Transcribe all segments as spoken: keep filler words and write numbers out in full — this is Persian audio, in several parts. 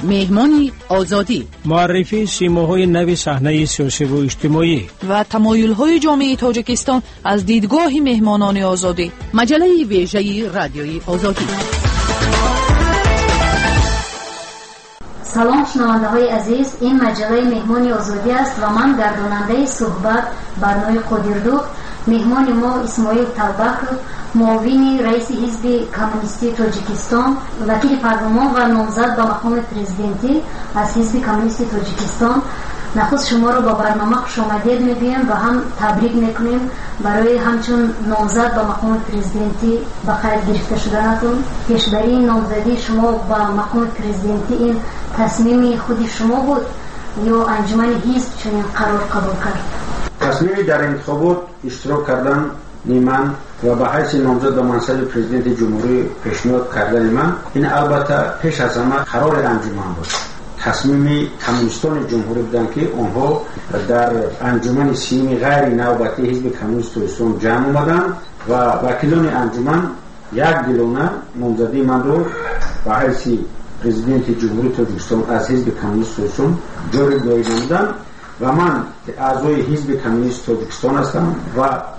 مهمان آزادی، معرفی سیماهای نو صحنه سیاسی و اجتماعی و تمایل‌های جامعه تاجیکستان از دیدگاه مهمانان آزادی. مجله ویژه رادیوی آزادی. سلام شنونده‌های عزیز، این مجله مهمان آزادی است و من گرداننده صحبت برنامه قدیردو. مهمان ما اسماعیل طلبک، معاون رئیس حزب کمونیستی تاجیکستان، وکیل پارلمان و نامزد به مقام پرزیدنتی از حزب کمونیستی تاجیکستان. نخست شما را با برنامه خوش آمدید میگویم و هم تبریک میکنیم برای همچون نامزد به مقام پرزیدنتی به خیر گرفته شدنتون. پیشبری این نامزدی شما به مقام پرزیدنتی این تصمیم خودی شما بود یا انجمن حزب چنین قرار قبول کرد؟ تصمیمی در انتخابات اشتراک کردن من و به حیث نامزد به منصب پرزیدنت جمهوری پیشنهاد کردن من، این البته پیش از همه قرار انجمن بود. تصمیم کمونیستان جمهوری بودن که آنها در انجمن سیمی غیر نوبتی حزب کمونیست تاجیکستان جمع آمدن و وکیلان انجمن یک دلانه نامزدی من رو به حیث پرزیدنت جمهوری تاجیکستان از حزب کمونیست تاجیکستان جاری نمودند و من اعضای حزب کمونیست تاجیکستان هستم و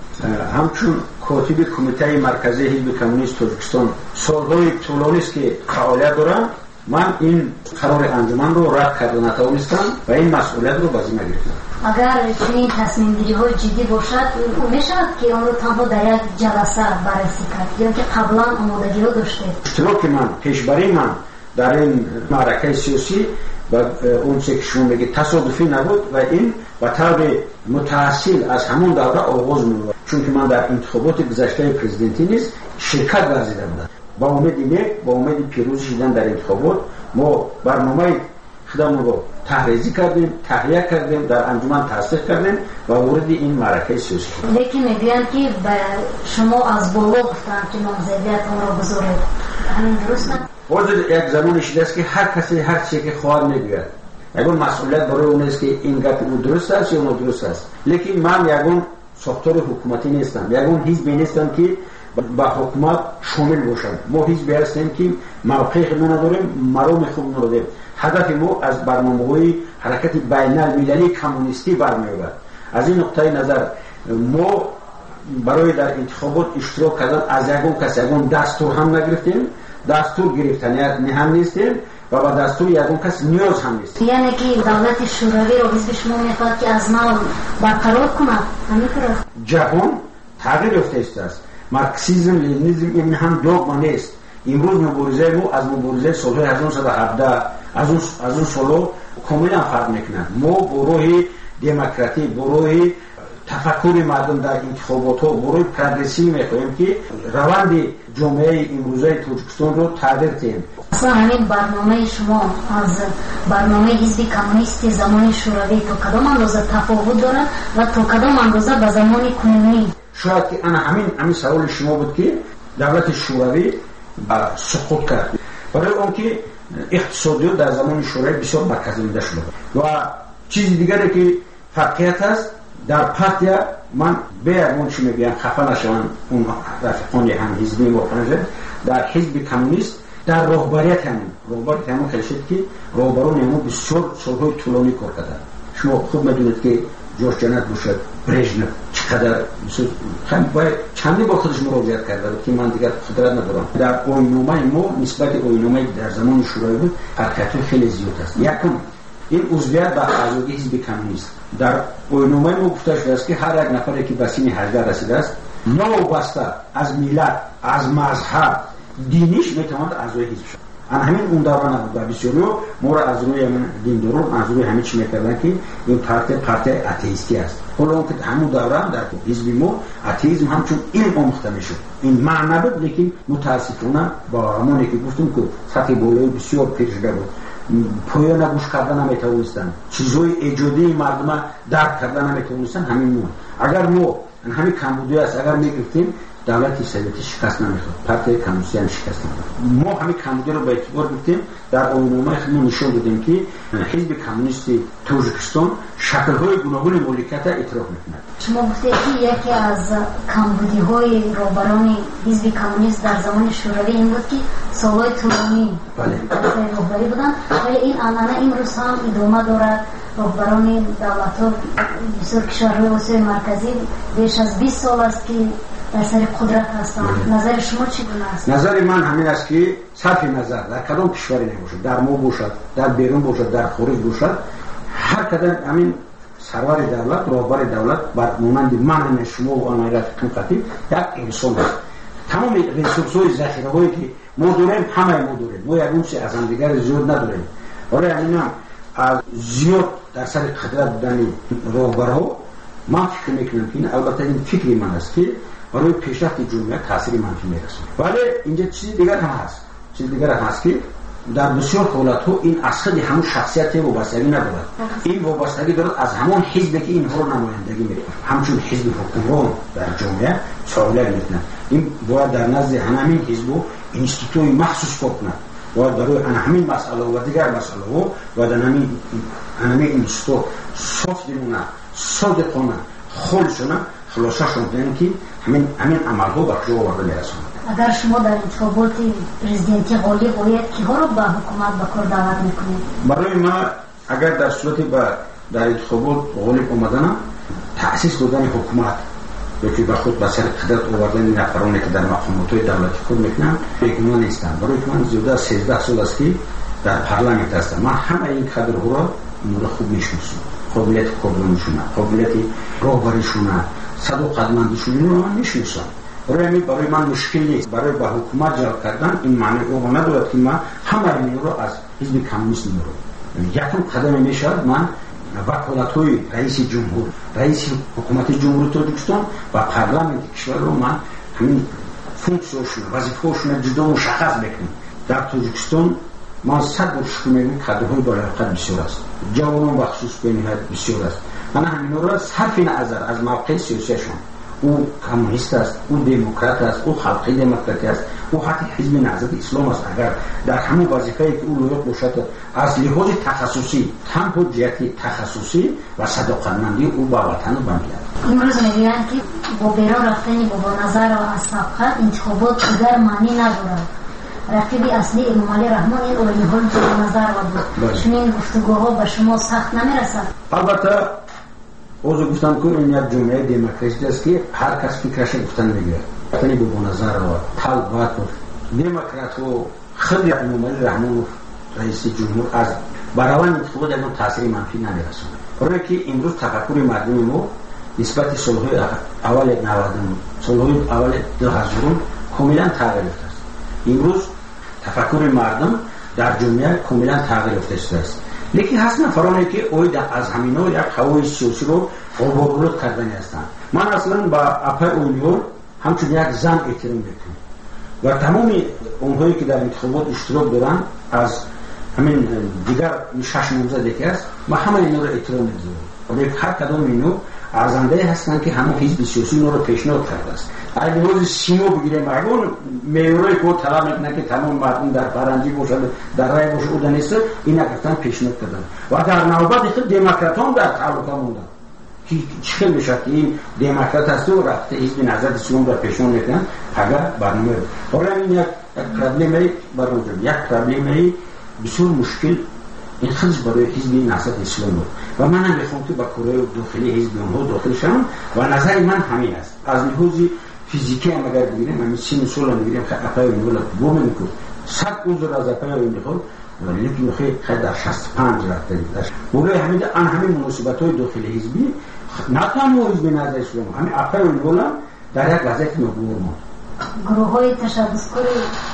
همچون کاتب کمیته مرکزی حزب کمونیست تاجیکستان سالهای طولانی است که فعالیت دارم. من این قرار انجمن رو رد کرده نتوانستم و این مسئولیت رو به ذمه گرفتم. اگر چنین تصمیم گیری های جدی باشد میشود که آن رو تنها در یک جلسه بررسی کرد یا که قبلا آمادگی ها داشته؟ اشتراک من، پیشبری من در این معرکه سیاسی و اون چه که شما میگه تصادفی نبود و این به طور متأصل از همون دوره آغاز می‌شد، چون که من در انتخابات گذشته پرزیدنتی نیز شرکت ورزیده بودم. با امید اینه با امید پیروزی شدن در انتخابات ما برنامه خودمون رو تحریزی کردیم، تهیه کردیم، در انجمن تصدیق کردیم و وارد این معرکه سیاسی شدیم. لیکن میگن که به شما از بالا گفتن که نامزدیتون رو بذارید، همین درست نه؟ واجد یک زمان شده است که هر کسی هر چیزی که خواهد میگوید. یگون مسئولیت برای اون است که این گپ او درست است یا نادرست است. لیکن من یگون ساختار حکومتی نیستم، یگون حزبی نیستم که با حکومت شامل باشم. ما حزبی هستیم که موقع خود نداریم، مرام خود نداریم. هدف ما از برنامه‌های حرکت بین المللی کمونیستی برمی‌آید. از این نقطه نظر ما برای در انتخابات اشتراک کردن از یگون کس یگون دستور هم نگرفتیم، دستور گرفتن نه هم نیستیم و با دستور یگون کس نیاز هم نیست. یعنی که دولت شوروی رو حزب شما میخواد که از نو برقرار کنه، همینطور است؟ جهان تغییر یافته است. مارکسیسم لنینیسم این هم دوگما نیست. امروز مبارزه ما از مبارزه سال هزار و نهصد و هفده از اون از اون سالو کاملا فرق میکنه. ما بروی دموکراسی، بروی تفکر مردم در انتخابات ها، بروی پروگرسیو میخواهیم که روند جامعه امروزه تاجیکستان رو تغییر دهیم. اصلا همین برنامه شما از برنامه حزب کمونیست زمان شوروی تا کدام اندازه تفاوت دارد و تا کدام اندازه به زمان کنونی؟ شاید که انا همین همین سوال شما بود که دولت شوروی سقوط کرد، برای اون که اقتصادیات در زمان شوروی بسیار مرکزی‌نده شده و چیز دیگری که فرقیت است در پارتیا. من به اون چی میگم خفه نشون اون رفیقان هم حزبی مختلف در حزب کمونیست در رهبریت هم رهبریت هم خیلی شد که رهبران هم بسیار سالهای طولانی کار کردند. شما خوب میدونید که جورج جنت باشد، برژنف چقدر خیلی باید چندی با خودش مراجعت کرده بود که من دیگر قدرت ندارم. در آیین‌نامه ما نسبت آیین‌نامه در زمان شوروی بود فرقیت خیلی زیاد است. یکم این عضویت به اعضای حزب کمونیست در آیین‌نامه ما گفته شده است که هر یک نفری که به سن هجده رسیده است نوبسته از ملت، از مذهب، دینیش میتواند اعضای حزب شود. ان همین اون دوران نبود. بسیاری ما را از روی من دینداران از روی همه چی میکردن که این پارتی پارتی اتئیستی است. حالا که همون دوران در حزب ما اتئیسم همچون این آموخته میشد. این معنی بود، لیکن متاسفانه با همونی که گفتم که سطح بالایی بسیار پیر شده بود. پایان گوش کردن نمیتونستن، چیزهای ایجادی مردم درک کردن نمیتونستن. همین ما اگر ما همین کمبودی است اگر میگفتیم دولت سوویتی شکست نمیخورد، پارتی کمونیستی هم شکست نمیخورد. ما همین کمبودی رو به اعتبار گرفتیم، در آیین‌نامه خودمون نشون دادیم که حزب کمونیستی تاجیکستان شکل‌های گوناگون مملکت اعتراف می‌کند. شما گفتید که یکی از کمبودی‌های رهبران حزب کمونیست در زمان شوروی این بود که سال‌های طولانی بله رهبری بودند، ولی این عنعنه امروز هم ادامه دارد. رهبران دولت‌ها بسیار کشورهای آسیای مرکزی بیش از بیست سال است که در سر قدرت هستند. نظر شما چگونه است؟ نظر من همین است که صرف نظر در کدام کشوری نباشد، در ما باشد، در بیرون باشد، در خارج باشد، هر کدام همین سرور دولت، رهبر دولت بر مانند من شما و آن رفیقم خطیب یک انسان است. تمام ریسورس‌های ذخیره‌هایی که ما داریم همه ما داریم، ما یک اونچه از هم دیگر زیاد نداریم. ولی همین از زیاد در سر قدرت بودن رهبرها من فکر میکنم که البته این فکری من است که برای پیشرفت جامعه تاثیر منفی میرسونه. ولی اینجا چیزی دیگر هم هست، چیزی دیگر هم هست که در بسیار حالت‌ها این اصل همون شخصیت وابستگی ندارد. این وابستگی دارد از همون حزبی که اینها رو نمایندگی میکنه، همچون حزب حکمران در جامعه چاله میکنه. این باید در نزد همین حزب و اینستیتوی مخصوص کنه. باید برای همین مسئله و دیگر مسئله ها باید همین همین اینستیتو صاف دلونه، صادقانه، خالصانه خلاصه شدن که همین همین عمل‌ها به کجا آورده میرسونه. اگر شما در انتخابات پرزیدنتی غالب باید کی‌ها رو به حکومت به کار دعوت میکنید؟ برای ما اگر در صورت به در انتخابات غالب آمدن تأسیس دادن حکومت یکی به خود به سر قدرت آوردن نفرانی که در مقامات دولتی کار میکنن بیگمان نیستن. برای که من زیاده از سیزده سال است که در پارلمانت هستم. من همه این کادرها را نور خوب میشناسم. قابلیت کاربردشون، قابلیت راهبریشون، صداقتمندیشون رو من میشناسم. برای من برای من مشکل نیست. برای به حکومت جلب کردن این معنی او ندارد که من همه این رو از حزب کمونیست میرم. یکم قدم میشد من وکالت‌های رئیس جمهور، رئیس حکومت جمهوری تاجیکستان و پارلمانت کشور رو من همین فونکسیونشون، وظیفه‌هاشون جدا مشخص بکنم. در تاجیکستان من صد بار شکر می‌کنم کادرهای بالاقدر بسیار است. جوانان بخصوص به نهایت بسیار است. من همین رو صرف نظر از موقع سیاسیشون، او کمونیست است، او دموکرات است، او خلقی دموکراتی است، او حتی حزب نهضت اسلام است. اگر در همون وظیفه‌ای که او لایق باشد از لحاظ تخصصی، هم حجیت تخصصی و صداقتمندی او با وطن و بندیان. امروز میگویند که با بیرون رفتن با نظر و از سبقت انتخابات دیگر معنی ندارد. رقیب اصلی امامعلی رحمان این اولین‌ها به نظر بود. چنین گفتگوها به شما سخت نمیرسد؟ البته اوزو گفتم که این یک جمعه دموکراسی است که هر کس فکرش گفتن میگه. وطنی به نظر و طلبات و دموکرات و خیلی امامعلی رحمان و رئیس جمهور از برابر انتخابات اون تاثیر منفی نمیرسونه. برای که امروز تفکر مردم ما نسبت سالهای اول نود سالهای اول دو هزار کاملا تغییر یافته است. امروز تفکر مردم در جامعه کاملا تغییر یافته است. لیکن هست نفرانی که اوید از همینا یک قوای سیاسی رو قربانگذاری کردنی هستند. من اصلا با اپای اونیور همچون یک زن احترام میکنم و تمام اونهایی که در انتخابات اشتراک دارن از همین دیگر شش نامزدی که است ما همه اینا رو احترام میذارم. ولی هر کدام اینو ارزنده هستند که همون حزب سیاسی اونها رو پیشنهاد کرده است. اگر نیاز سیما بگیریم مردم میوری که طلب میکنن که تمام مردم در فرنگی باشد در رای باشه او دانست این گفتن پیشنهاد کردن و در نوبت خود دموکراتان در تعلق موندن که چه میشه که این دموکرات است و رفته حزب نهضت اسلام را پیشنهاد میکنن اگر برنامه حالا این یک پرابلمی برای یک پرابلمی بسیار مشکل این خیلی برای حزب نهضت اسلام بود و من هم بخوام که با کره داخلی حزب اونها داخل شدم و نظر من همین است. از لحاظ فیزیکی هم اگر بگیریم همین سین سال هم بگیریم خیلی اپای اونها بومن میکنم صد اوزر از اپای اونها لیکن خیلی خیلی در شصت و پنج رفته داشت. موقع همین آن همین مناسبت های داخلی حزبی نه تنها حزب نهضت اسلام همین اپای اونها در یک وضعیت نگور ماند. گروه های تشبسکاری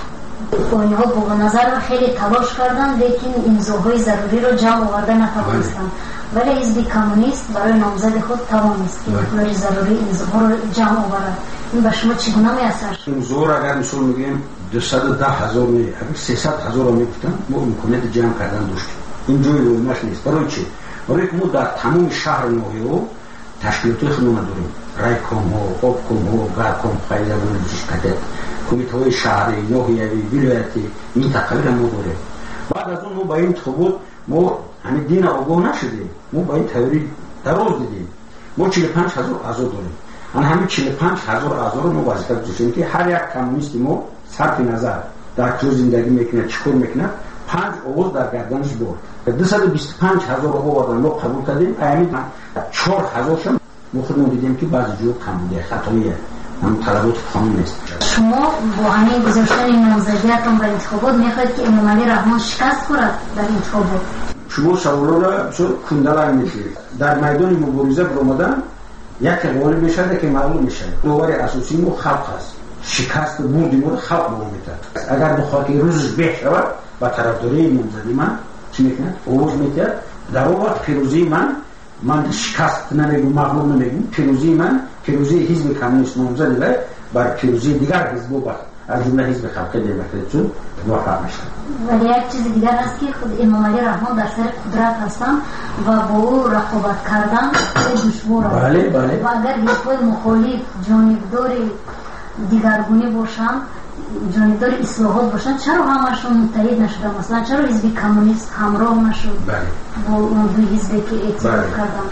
اونها با نظر خیلی تلاش کردن لیکن امضاهای ضروری رو جمع آورده نتوانستند. ولی حزب کمونیست برای نامزد خود توانست که مقدار ضروری امضاها رو جمع آورد. این به شما چگونه می‌اثر؟ امضا اگر مثال میگیم دویست و ده هزار می اگر سیصد هزار رو میگفتن ما امکانیت جمع کردن داشتیم. این جای رویمش نیست. برای چی؟ برای که ما در تمام شهر ناحیه تشکیلات خودمون داریم. райкомҳо, обкомҳо, гарком пайдавони зиштадет, кумитаҳои шаҳрӣ, ноҳиявӣ, вилоятӣ, минтақавиро мо дорем. баъд аз он мо ба интихобот мо ҳамин дина огоҳ нашудем, мо ба ин таври дароз дидем. мо чилу панҷ ҳазор аъзо дорем. ан ҳамин чилу панҷ ҳазор аъзоро мо вазифа гузоштем ки ҳар як коммунисти мо сарфи назар дар чӣ зиндагӣ мекунад, чӣ кор мекунад, панҷ овоз дар гарданаш бор. дусаду бисту панҷ ҳазор овардан мо қабул кардем. ҳамин чор ҳазоршам мо худмон дидем ки баъзе ҷо кам буда, хатоие, ҳам талаботи қонун нест. шумо бо ҳамин гузоштани номзадиятон ба интихобот мехоҳед ки Эмомалӣ Раҳмон шикаст хӯрад дар интихобот? шумо саволоро бисёр кундалак мешавед. дар майдони мубориза биромадан яке ғолиб мешавад, яке мағлуб мешавад. довари асосии мо халқ аст. шикаст бурди мо халқ бо метад. агар бихоҳад ки рӯзаш беҳ шавад ба тарафдории номзади ман чӣ мекунад? овоз метиҳад. дар он вақт пирӯзии ман ман шикаст намегӯм, мағлуб намегӯм. пирӯзии ман, пирӯзии ҳизби коммунист номзади вай бар пирӯзии дигар ҳизбо ба аз ҷумла ҳизби халқи демократӣ муваффақ мешавад. вале як чизи дигар аст ки худ Эмомалӣ Раҳмон дар сари қудрат ҳастанд ва бо ӯ рақобат кардан душвор аст. бале бале ва агар ҳизбҳои мухолиф ҷонибдори дигаргунӣ бошанд, ҷонибдори ислоҳот бошанд, чаро ҳамашон муттаҳид нашуданд? масалан чаро ҳизби коммунист ҳамроҳ нашуд бо он ду ҳизбе ки эътироф карданд?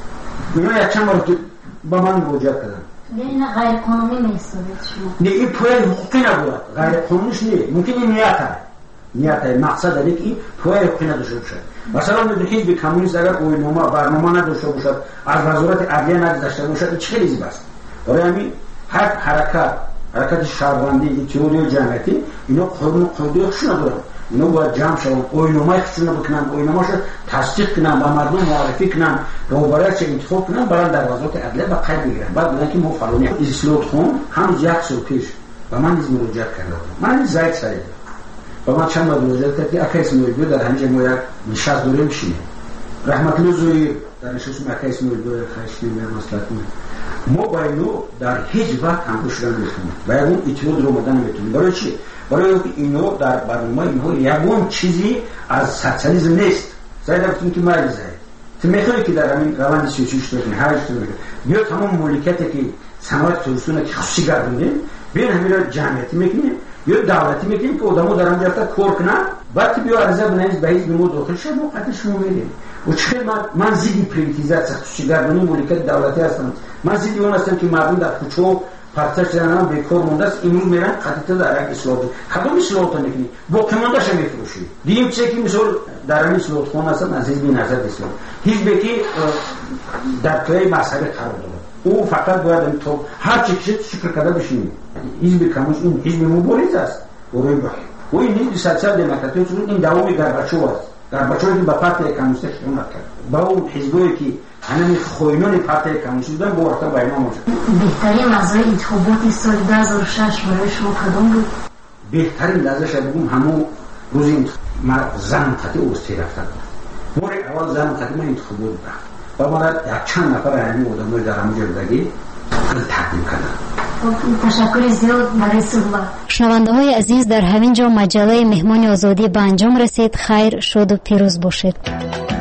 ино якчанд бор ба ман муроҷиат карданд. ина ғайриқонунӣ меҳисобед шумо? не, ин пояи ҳуқуқӣ набудад. ғайриқонуниш не, мумкин ин нията нията мақсад аде ки пояи ҳуқуқӣ надошта бошад. масалан мебинед ҳизби коммунист агар оинома барнома надошта бошад, аз назорати адлия нагузашта бошад, ин чӣ хел ҳизб аст? барои ҳамин ҳар ҳаракат ҳаракати шаҳрвандӣ, иттиҳодиёи ҷамъиятӣ, ино қонуну қоидаи худшон надоранд. ино бояд ҷамъ шаванд, оиномаи худшонро бикунанд, оиномашро тасдиқ кунанд, ба мардум муаррифӣ кунанд, роҳбарияшро интихоб кунанд, баранд дар вазорати адлия ба қайд бигиранд. баъд гӯянд ки мо фалони ислоҳотхон ҳанӯз як сол пеш ба ман низ муроҷиат карда будам. ман низ заид саид ба ман чанд бор муроҷиат кард ки ака исмоил биё дар ҳамин ҷо мо як нишаст дорем бишинем. раҳматулло зоир дар нишастум ака исмоил биё хаишнем маслиҳат кунем. мо ба ино дар ҳеҷ вақт ҳамгӯш шуда наметавонем, ба ягон иттиҳодро омада наметавонем. барои чӣ? барои ки ино дар барномаи инҳо ягон чизи аз социализм нест. заида гуфтем ки майли заид ту мехоҳӣ ки дар ҳамин раванди сиёсӣ иштирок кунӣ, ҳар иштирок биё тамом моликияте ки саноати тобистона ки хусусӣ гардондем, биён ҳаминро ҷамъиятӣ мекунем ё давлатӣ мекунем ки одамо дар ҳамҷо рафта кор кунанд. баъд ки биё ариза бинавис ба ҳизби мо дохил шад, мо қатъи шумо мерем. وچخیل من من زیدی پریوتیزاسیون خصوصی‌گردانی مملکت دولتی هستم. من زیدی اون هستم که مردم در کوچه پرتش زنان بیکار مونده است. امروز میرن قطعه در یک اصلاح کدوم اصلاحات نکنی با کمانداش میفروشی. دیگه چیزی که مثال در این اصلاحات خون هستن از حزب نهضت اسلام. حزبی که در توی مسئله قرار داره. او فقط باید تو هر چی که شکر کرده بشینی. حزب کمونیست این حزب مبارزه است. برای باید. و این حزب سیاسی دموکراتی این داومی گرباچوف است. گرباچوف که با پارتی کمونیست خیانت کرد. با اون حزبی که همین خوینان پارتی کمونیست بودن با وقتا با اینا موجود. بهترین لحظه انتخابات سال دو هزار و شش برای شما کدوم بود؟ بهترین لحظه شد بگم همون روز ما زن خطی اوستی رفتن. مور اول زن خطی ما انتخابات بود. و ما یک چند نفر همین آدمای در همون جلدگی تقدیم کردن. تشکر زیاد برای صحبت. شنونده های عزیز در همین جا مجله مهمان آزادی به انجام رسید. خیر، شاد و پیروز باشید.